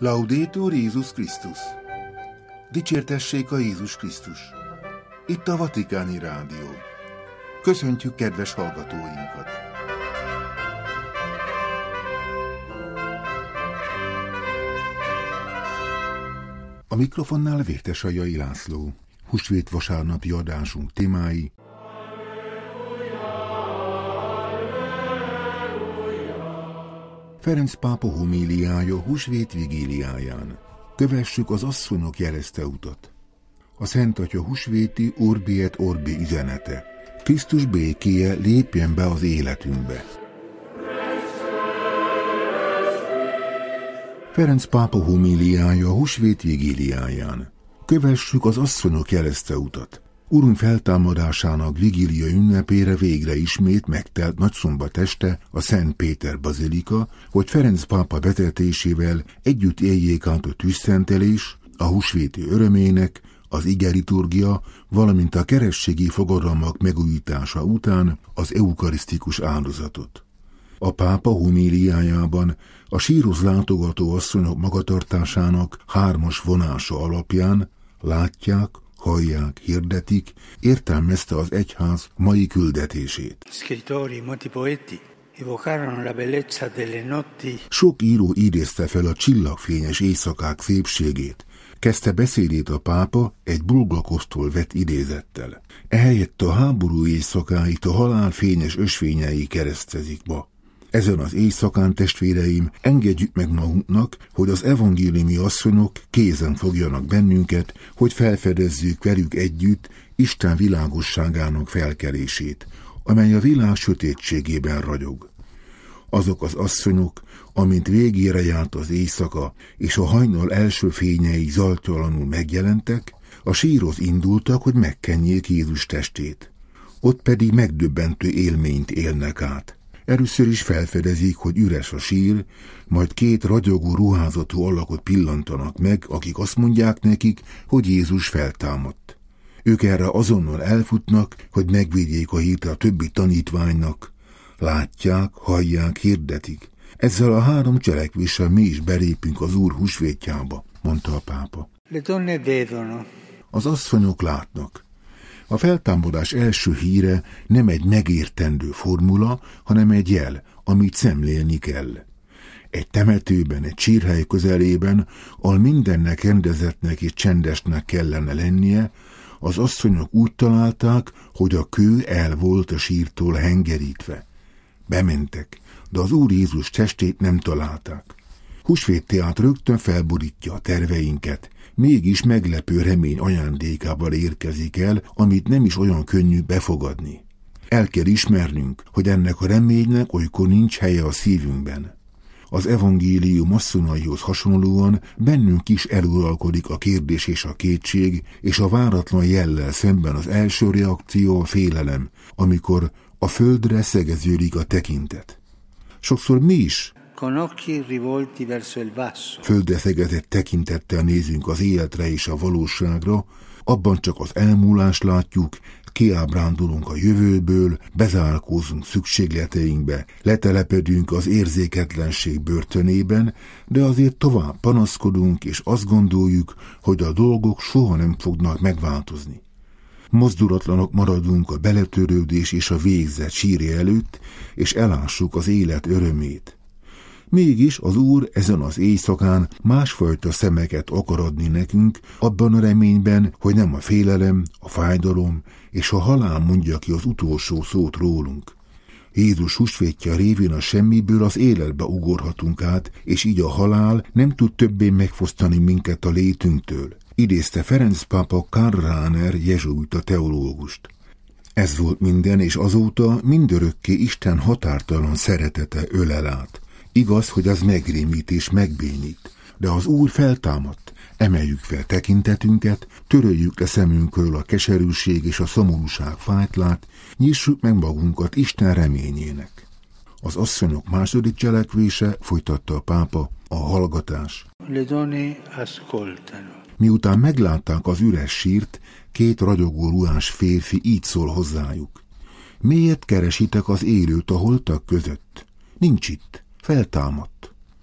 Laudetur Jézus Krisztus! Dicsértessék a Jézus Krisztus! Itt a Vatikáni Rádió. Köszöntjük kedves hallgatóinkat! A mikrofonnál Vértesajai László. Húsvét vasárnapi adásunk témái: Ferenc pápa homíliája húsvét vigíliáján. Kövessük az asszonyok jelezte utat. A Szent Atya húsvéti Urbi et Orbi üzenete. Krisztus békéje lépjen be az életünkbe. Ferenc pápa homíliája húsvét vigíliáján. Kövessük az asszonyok jelezte utat. Urunk feltámadásának vigília ünnepére végre ismét megtelt Nagyszombat este a Szent Péter bazilika, hogy Ferenc pápa vezetésével együtt éljék át a tűzszentelés, a húsvéti örömének, az igeliturgia, valamint a kerességi fogadalmak megújítása után az eukarisztikus áldozatot. A pápa homíliájában a sírhoz látogató asszonyok magatartásának hármas vonása alapján látják, hallják, hirdetik, értelmezte az egyház mai küldetését. Sok író idézte fel a csillagfényes éjszakák szépségét. Kezdte beszédét a pápa egy Bulgakosztól vett idézettel. Ehelyett a háború éjszakáit a halál fényes ösvényei keresztezik ma. Ezen az éjszakán, testvéreim, engedjük meg magunknak, hogy az evangéliumi asszonyok kézen fogjanak bennünket, hogy felfedezzük velük együtt Isten világosságának felkelését, amely a világ sötétségében ragyog. Azok az asszonyok, amint végére járt az éjszaka, és a hajnal első fényei zajtalanul megjelentek, a sírhoz indultak, hogy megkenjék Jézus testét. Ott pedig megdöbbentő élményt élnek át. Először is felfedezik, hogy üres a sír, majd két ragyogó ruházatú alakot pillantanak meg, akik azt mondják nekik, hogy Jézus feltámadt. Ők erre azonnal elfutnak, hogy megvédjék a hírt a többi tanítványnak. Látják, hallják, hirdetik. Ezzel a három cselekvéssel mi is belépünk az Úr húsvétjába, mondta a pápa. Az asszonyok látnak. A feltámadás első híre nem egy megértendő formula, hanem egy jel, amit szemlélni kell. Egy temetőben, egy sírhely közelében, ahol mindennek rendezettnek és csendesnek kellene lennie, az asszonyok úgy találták, hogy a kő el volt a sírtól hengerítve. Bementek, de az Úr Jézus testét nem találták. Húsvétteát rögtön felborítja a terveinket, mégis meglepő remény ajándékával érkezik el, amit nem is olyan könnyű befogadni. El kell ismernünk, hogy ennek a reménynek olykor nincs helye a szívünkben. Az evangélium asszonyaihoz hasonlóan bennünk is eluralkodik a kérdés és a kétség, és a váratlan jellel szemben az első reakció a félelem, amikor a földre szegeződik a tekintet. Sokszor mi is földre szegezett tekintettel nézünk az életre és a valóságra, abban csak az elmúlást látjuk, kiábrándulunk a jövőből, bezárkózunk szükségleteinkbe, letelepedünk az érzéketlenség börtönében, de azért tovább panaszkodunk, és azt gondoljuk, hogy a dolgok soha nem fognak megváltozni. Mozdulatlanok maradunk a beletörődés és a végzet sírja előtt, és elássuk az élet örömét. Mégis az Úr ezen az éjszakán másfajta szemeket akar adni nekünk, abban a reményben, hogy nem a félelem, a fájdalom és a halál mondja ki az utolsó szót rólunk. Jézus húsvétja révén a semmiből az életbe ugorhatunk át, és így a halál nem tud többé megfosztani minket a létünktől. Idézte Ferenc pápa Karl Rahner jezsuita teológust. Ez volt minden, és azóta mindörökké Isten határtalan szeretete ölel át. Igaz, hogy az megrémít és megbénít, de az Úr feltámadt. Emeljük fel tekintetünket, töröljük le szemünkről a keserűség és a szomorúság fájtlát, nyissuk meg magunkat Isten reményének. Az asszonyok második cselekvése, folytatta a pápa, a hallgatás. Miután meglátták az üres sírt, két ragyogó ruhás férfi így szól hozzájuk. Miért keresitek az élőt a holtak között? Nincs itt, feltámadt.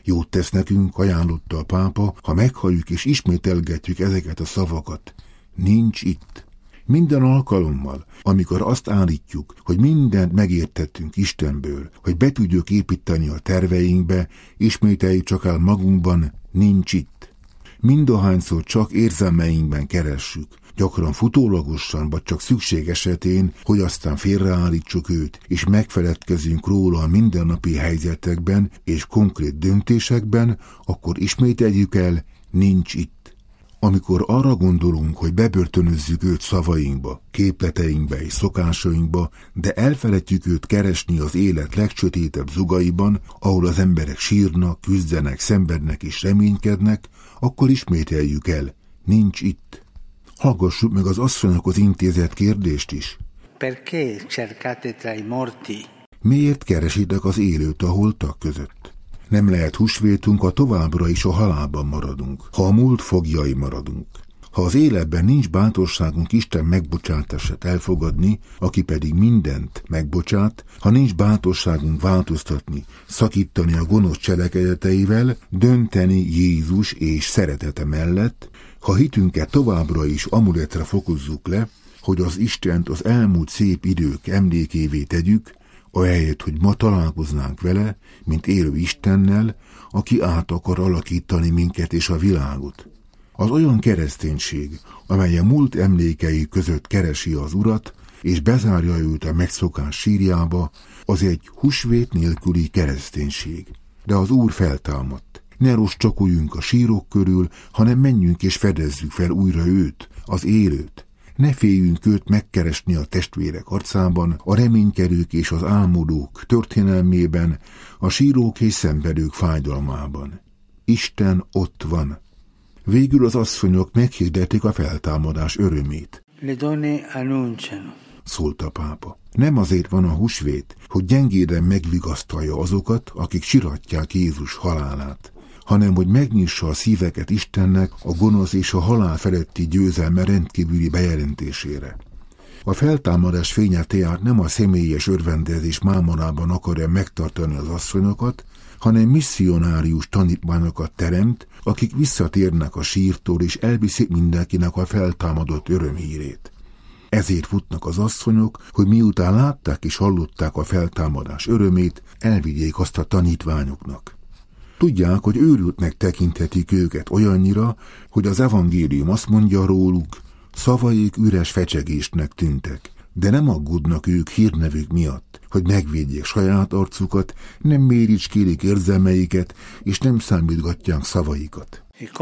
Jót tesz nekünk, ajánlotta a pápa, ha meghalljuk és ismételgetjük ezeket a szavakat. Nincs itt. Minden alkalommal, amikor azt állítjuk, hogy mindent megértettünk Istenből, hogy be tudjuk építeni a terveinkbe, ismételjük csak el magunkban, nincs itt. Mindahányszor csak érzelmeinkben keressük, gyakran futólagosan, vagy csak szükség esetén, hogy aztán félreállítsuk őt, és megfeledkezünk róla a mindennapi helyzetekben és konkrét döntésekben, akkor ismételjük el, nincs itt. Amikor arra gondolunk, hogy bebörtönözzük őt szavainkba, képleteinkbe és szokásainkba, de elfelejtjük őt keresni az élet legsötétebb zugaiban, ahol az emberek sírnak, küzdenek, szenvednek és reménykednek, akkor ismételjük el, nincs itt. Hallgassuk meg az asszonyokhoz intézett kérdést is. Perché cercate tra i morti? Miért keresitek az élőt a holtak között? Nem lehet húsvétunk, ha továbbra is a halálban maradunk, ha a múlt foglyai maradunk. Ha az életben nincs bátorságunk Isten megbocsátását elfogadni, aki pedig mindent megbocsát, ha nincs bátorságunk változtatni, szakítani a gonosz cselekedeteivel, dönteni Jézus és szeretete mellett, ha hitünket továbbra is amuletre fokozzuk le, hogy az Istent az elmúlt szép idők emlékévé tegyük, ahelyett, hogy ma találkoznánk vele, mint élő Istennel, aki át akar alakítani minket és a világot. Az olyan kereszténység, amely a múlt emlékei között keresi az Urat, és bezárja őt a megszokás sírjába, az egy húsvét nélküli kereszténység. De az Úr feltámadt. Ne rostcsakoljunk a sírok körül, hanem menjünk és fedezzük fel újra őt, az élőt. Ne féljünk őt megkeresni a testvérek arcában, a reménykedők és az álmodók történelmében, a sírók és szenvedők fájdalmában. Isten ott van. Végül az asszonyok meghirdetik a feltámadás örömét. Le donne annunciano. Szólt a pápa. Nem azért van a húsvét, hogy gyengéden megvigasztalja azokat, akik siratják Jézus halálát, hanem hogy megnyissa a szíveket Istennek a gonosz és a halál feletti győzelme rendkívüli bejelentésére. A feltámadás fénye tehát nem a személyes örvendezés mámorában akarja megtartani az asszonyokat, hanem misszionárius tanítványokat teremt, akik visszatérnek a sírtól és elviszik mindenkinek a feltámadott örömhírét. Ezért futnak az asszonyok, hogy miután látták és hallották a feltámadás örömét, elvigyék azt a tanítványoknak. Tudják, hogy őrültnek tekinthetik őket olyannyira, hogy az evangélium azt mondja róluk, szavaik üres fecsegésnek tűntek, de nem aggódnak ők hírnevük miatt, hogy megvédjék saját arcukat, nem méricskélik érzelmeiket, és nem számítgatják szavaikat.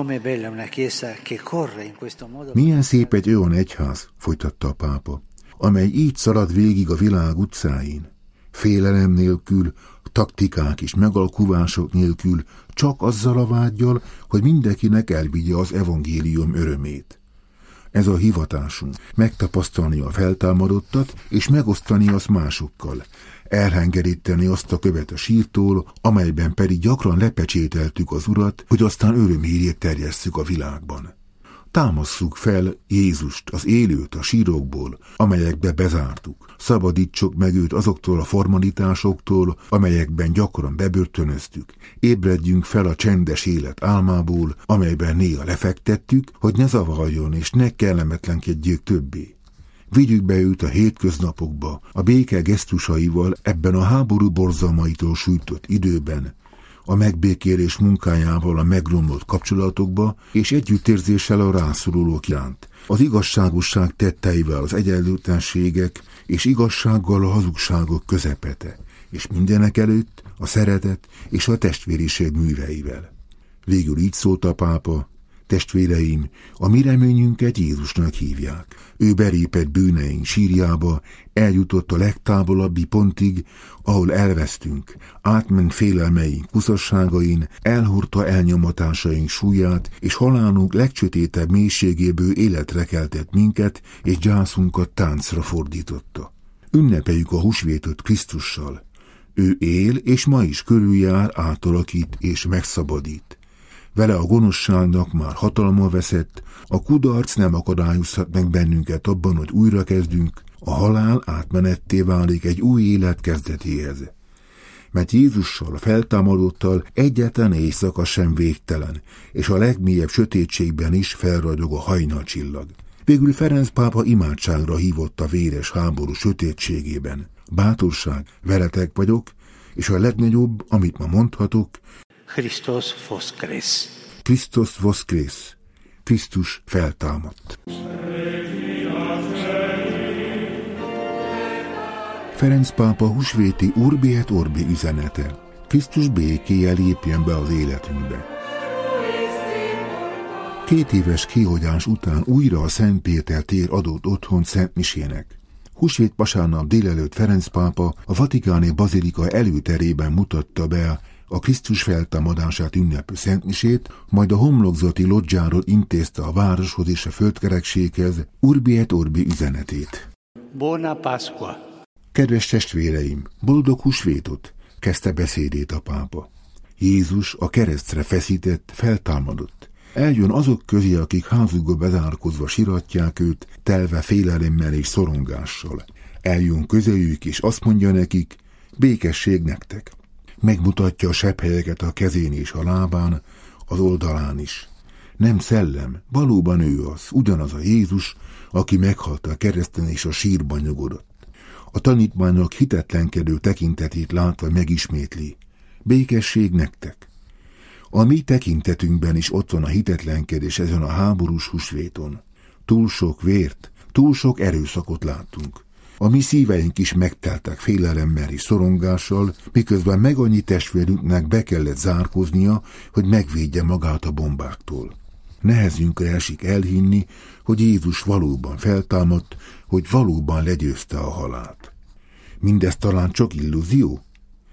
Milyen szép egy olyan egyház, folytatta a pápa, amely így szalad végig a világ utcáin. Félelem nélkül, taktikák és megalkuvások nélkül, csak azzal a vággyal, hogy mindenkinek elvigye az evangélium örömét. Ez a hivatásunk, megtapasztalni a feltámadottat, és megosztani azt másokkal, elhengeríteni azt a követ a sírtól, amelyben pedig gyakran lepecsételtük az Urat, hogy aztán örömhírét terjesszük a világban. Támasszuk fel Jézust, az élőt a sírokból, amelyekbe bezártuk. Szabadítsuk meg őt azoktól a formalitásoktól, amelyekben gyakran bebörtönöztük. Ébredjünk fel a csendes élet álmából, amelyben néha lefektettük, hogy ne zavarjon és ne kellemetlenkedjék többé. Vigyük be őt a hétköznapokba, a béke gesztusaival ebben a háború borzalmaitól sújtott időben, a megbékélés munkájával a megromlott kapcsolatokba, és együttérzéssel a rászorulók iránt, az igazságosság tetteivel az egyenlőtlenségek, és igazsággal a hazugságok közepete, és mindenek előtt a szeretet és a testvériség műveivel. Végül így szólt a pápa, testvéreim, a mi reményünket Jézusnak hívják. Ő belépett bűneink sírjába, eljutott a legtávolabbi pontig, ahol elvesztünk, átment félelmeink kuszasságain, elhordta elnyomatásaink súlyát, és halálunk legcsötétebb mélységéből életre keltett minket, és gyászunkat táncra fordította. Ünnepeljük a húsvétot Krisztussal. Ő él, és ma is körüljár, átalakít és megszabadít. Vele a gonoszságnak már hatalma veszett, a kudarc nem akadályozhat meg bennünket abban, hogy újra kezdünk, a halál átmenetté válik egy új élet kezdetéhez. mert Jézussal, a feltámadottal egyetlen éjszaka sem végtelen, és a legmélyebb sötétségben is felragyog a hajnalcsillag. Végül Ferenc pápa imádságra hívott a véres háború sötétségében. Bátorság, veletek vagyok, és a legnagyobb, amit ma mondhatok, Christos voskres. Christos voskres. Krisztus feltámadt. Ferenc pápa húsvéti Urbi et Orbi üzenete. Krisztus békéje lépjen be az életünkbe. 2 éves kihagyás után újra a Szent Péter tér adott otthon Szent Misének. Húsvét vasárnap délelőtt Ferenc pápa a vatikáni bazilika előterében mutatta be a Krisztus feltámadását ünneplő szentmisét, majd a homlokzati lodzsáról intézte a városhoz és a földkerekséghez Urbi et Orbi üzenetét. Buona Pasqua! Kedves testvéreim, boldog húsvétot! Kezdte beszédét a pápa. Jézus a keresztre feszített, feltámadott. Eljön azok közé, akik házukba bezárkozva siratják őt, telve félelemmel és szorongással. Eljön közéjük, és azt mondja nekik, békesség nektek. Megmutatja a sebhelyeket a kezén és a lábán, az oldalán is. Nem szellem, valóban ő az, ugyanaz a Jézus, aki meghalt a kereszten és a sírban nyugodott. A tanítványok hitetlenkedő tekintetét látva megismétli. Békesség nektek. A mi tekintetünkben is ott van a hitetlenkedés ezen a háborús húsvéton. Túl sok vért, túl sok erőszakot láttunk. A mi szíveink is megteltek félelemmel és szorongással, miközben meg annyi testvérünknek be kellett zárkoznia, hogy megvédje magát a bombáktól. Nehezünkre esik elhinni, hogy Jézus valóban feltámadt, hogy valóban legyőzte a halált. Mindez talán csak illúzió?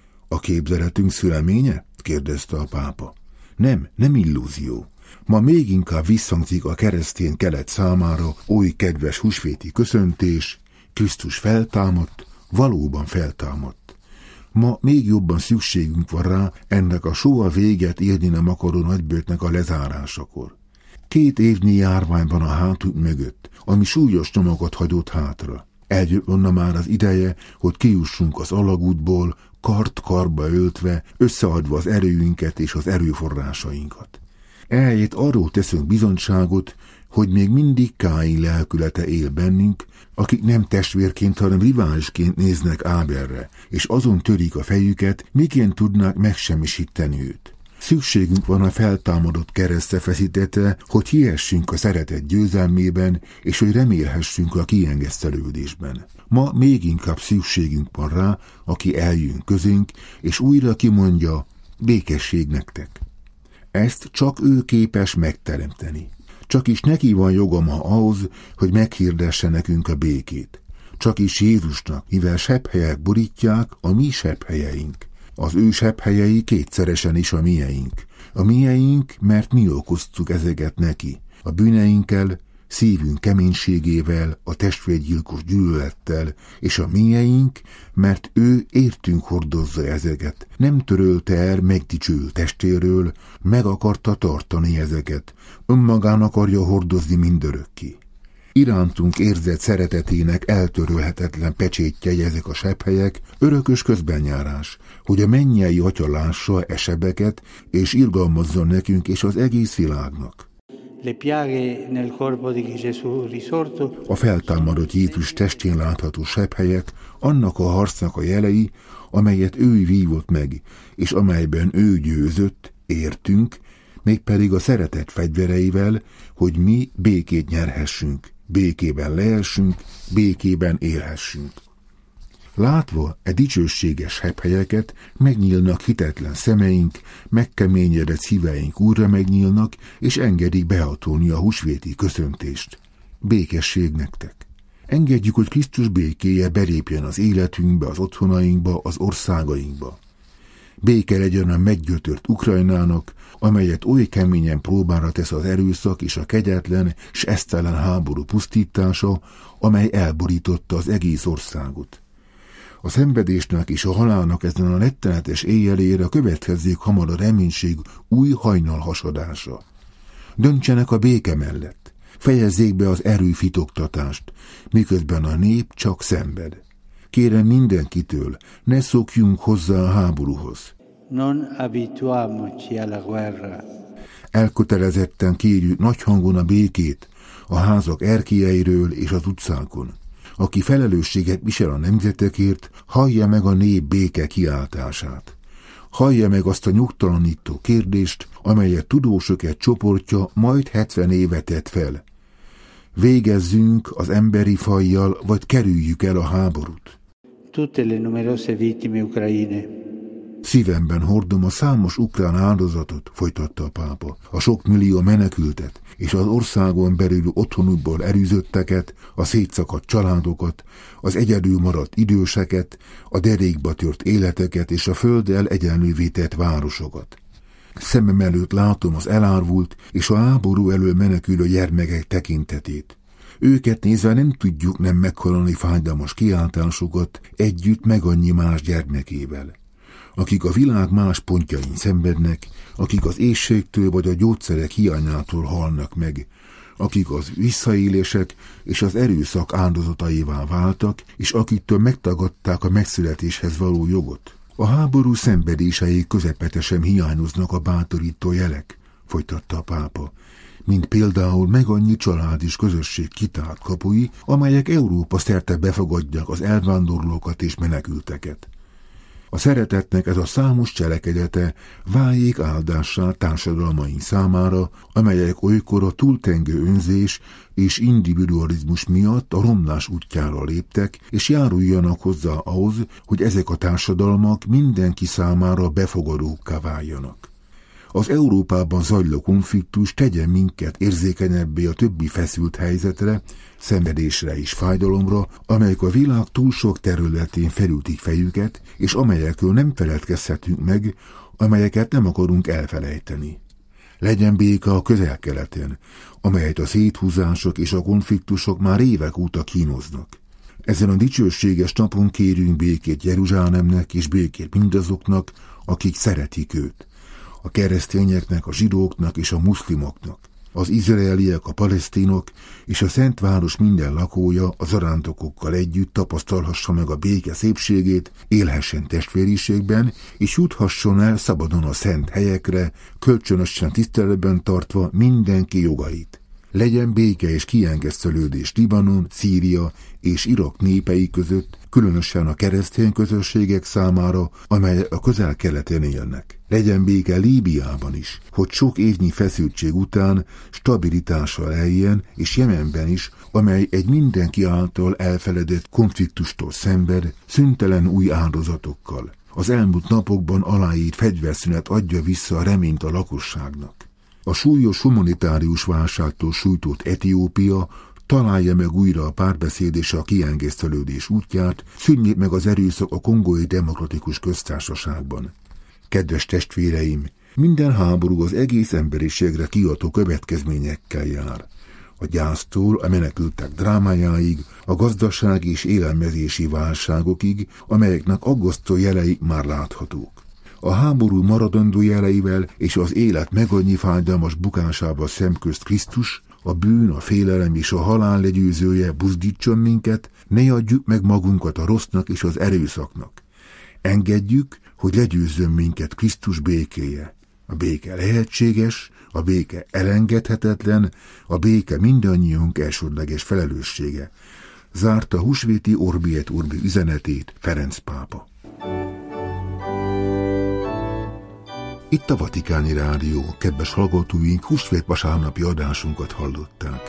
A képzeletünk szüleménye? Kérdezte a pápa. Nem illúzió. Ma még inkább visszhangzik a keresztény kelet számára oly kedves húsvéti köszöntés, Krisztus feltámadt, valóban feltámadt. Ma még jobban szükségünk van rá ennek a soha véget érni nem akaró nagybőtnek a lezárásakor. 2 évnyi járvány van a hátunk mögött, ami súlyos nyomokat hagyott hátra. Eljött onnan már az ideje, hogy kijussunk az alagútból, kart-karba öltve, összeadva az erőinket és az erőforrásainkat. Ehelyett arról teszünk bizonyságot, hogy még mindig Káin lelkülete él bennünk, akik nem testvérként, hanem riválisként néznek Ábelre, és azon törik a fejüket, miként tudnák megsemmisíteni őt. Szükségünk van a feltámadott keresztre feszítetre, hogy hihessünk a szeretet győzelmében, és hogy remélhessünk a kiengesztelődésben. Ma még inkább szükségünk van rá, aki eljön közénk, és újra kimondja, békesség nektek. Ezt csak ő képes megteremteni. Csak is neki van joga ma ahhoz, hogy meghirdesse nekünk a békét. Csak is Jézusnak, mivel sebhelyek borítják, a mi sebhelyeink. Az ő sebhelyei kétszeresen is a mieink. A mieink, mert mi okoztuk ezeket neki. A bűneinkkel, szívünk keménységével, a testvérgyilkos gyűlölettel, és a mieink, mert ő értünk hordozza ezeket. Nem törölte el megdicsőült testéről, meg akarta tartani ezeket. Önmagán akarja hordozni mindörökké. Irántunk érzett szeretetének eltörölhetetlen pecsétjei ezek a sebhelyek, örökös közbenjárás, hogy a mennyei Atya lássa sebeket, és irgalmazzon nekünk és az egész világnak. A feltámadott Jézus testén látható sebhelyek annak a harcnak a jelei, amelyet ő vívott meg, és amelyben ő győzött, értünk, mégpedig a szeretet fegyvereivel, hogy mi békét nyerhessünk, békében lehessünk, békében élhessünk. Látva e dicsőséges sebhelyeket, megnyílnak hitetlen szemeink, megkeményedett szíveink újra megnyílnak, és engedik behatolni a húsvéti köszöntést. Békesség nektek! Engedjük, hogy Krisztus békéje belépjen az életünkbe, az otthonainkba, az országainkba. Béke legyen a meggyötört Ukrajnának, amelyet oly keményen próbára tesz az erőszak és a kegyetlen s esztelen háború pusztítása, amely elborította az egész országot. A szenvedésnek és a halálnak ezen a rettenetes éjjelére következzék hamar a reménység új hajnalhasadása. Döntsenek a béke mellett, fejezzék be az erőfitoktatást, miközben a nép csak szenved. Kérem mindenkitől, ne szokjunk hozzá a háborúhoz. Non abituamoci alla guerra. Elkötelezetten kérjük nagy hangon a békét, a házak erkélyeiről és az utcákon. Aki felelősséget visel a nemzetekért, hallja meg a nép béke kiáltását. Hallja meg azt a nyugtalanító kérdést, amelyet tudósok egy csoportja majd 70 éve tett fel. Végezzünk az emberi fajjal, vagy kerüljük el a háborút? Tutte le numerose vittime ucraine. Szívemben hordom a számos ukrán áldozatot, folytatta a pápa, a sok millió menekültet, és az országon belül otthonukból elűzötteket, a szétszakadt családokat, az egyedül maradt időseket, a derékba tört életeket és a földdel egyenlővé tett városokat. Szemem előtt látom az elárvult és a háború elől menekülő gyermekek tekintetét. Őket nézve nem tudjuk nem meghalani fájdalmas kiáltásokat együtt meg annyi más gyermekével. Akik a világ más pontjain szenvednek, akik az éhségtől vagy a gyógyszerek hiányától halnak meg, akik az visszaélések és az erőszak áldozataivá váltak, és akiktől megtagadták a megszületéshez való jogot. A háború szenvedései közepete sem hiányoznak a bátorító jelek, folytatta a pápa, mint például meg annyi család és közösség kitárt kapui, amelyek Európa szerte befogadják az elvándorlókat és menekülteket. A szeretetnek ez a számos cselekedete váljék áldássá társadalmaink számára, amelyek olykor a túltengő önzés és individualizmus miatt a romlás útjára léptek, és járuljanak hozzá ahhoz, hogy ezek a társadalmak mindenki számára befogadókká váljanak. Az Európában zajló konfliktus tegyen minket érzékenyebbé a többi feszült helyzetre, szenvedésre és fájdalomra, amelyek a világ túl sok területén felütik fejüket, és amelyekről nem feledkezhetünk meg, amelyeket nem akarunk elfelejteni. Legyen béke a Közel-Keleten, amelyet a széthúzások és a konfliktusok már évek óta kínoznak. Ezen a dicsőséges napon kérünk békét Jeruzsálemnek és békét mindazoknak, akik szeretik őt. A keresztényeknek, a zsidóknak és a muszlimoknak, az izraeliek, a palesztinok és a Szentváros minden lakója a zarándokokkal együtt tapasztalhassa meg a béke szépségét, élhessen testvériségben, és juthasson el szabadon a szent helyekre, kölcsönösen tiszteletben tartva mindenki jogait. Legyen béke és kiengesztelődés Libanon, Szíria és Irak népei között, különösen a keresztény közösségek számára, amelyek a Közel-Keleten élnek. Legyen béke Líbiában is, hogy sok évnyi feszültség után stabilitással eljen, és Jemenben is, amely egy mindenki által elfeledett konfliktustól szenved, szüntelen új áldozatokkal. Az elmúlt napokban aláírt fegyverszünet adja vissza a reményt a lakosságnak. A súlyos humanitárius válságtól sújtott Etiópia találja meg újra a párbeszéd és a kiengesztelődés útját, szűnjék meg az erőszak a Kongói Demokratikus Köztársaságban. Kedves testvéreim, minden háború az egész emberiségre kiadó következményekkel jár. A gyásztól a menekültek drámájáig, a gazdasági és élelmezési válságokig, amelyeknek aggasztó jelei már láthatók. A háború maradandó jeleivel és az élet megannyi fájdalmas bukásával szemközt Krisztus, a bűn, a félelem és a halál legyőzője buzdítson minket, ne adjuk meg magunkat a rossznak és az erőszaknak. Engedjük, hogy legyőzzön minket Krisztus békéje. A béke lehetséges, a béke elengedhetetlen, a béke mindannyiunk elsődleges felelőssége. Zárta húsvéti Orbi et Orbi üzenetét Ferenc pápa. Itt a Vatikáni Rádió, kedves hallgatóink, húsvét vasárnapi adásunkat hallották.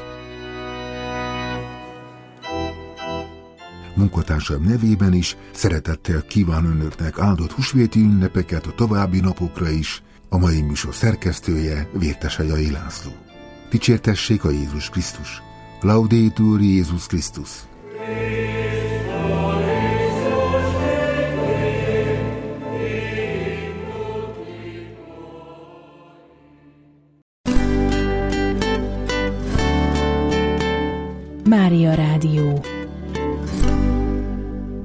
Munkatársaim nevében is szeretettel kíván önöknek áldott húsvéti ünnepeket a további napokra is, a mai műsor szerkesztője Vértes Ajai László. Dicsértessék a Jézus Krisztus! Laudetur Jézus Krisztus! Mária Rádió.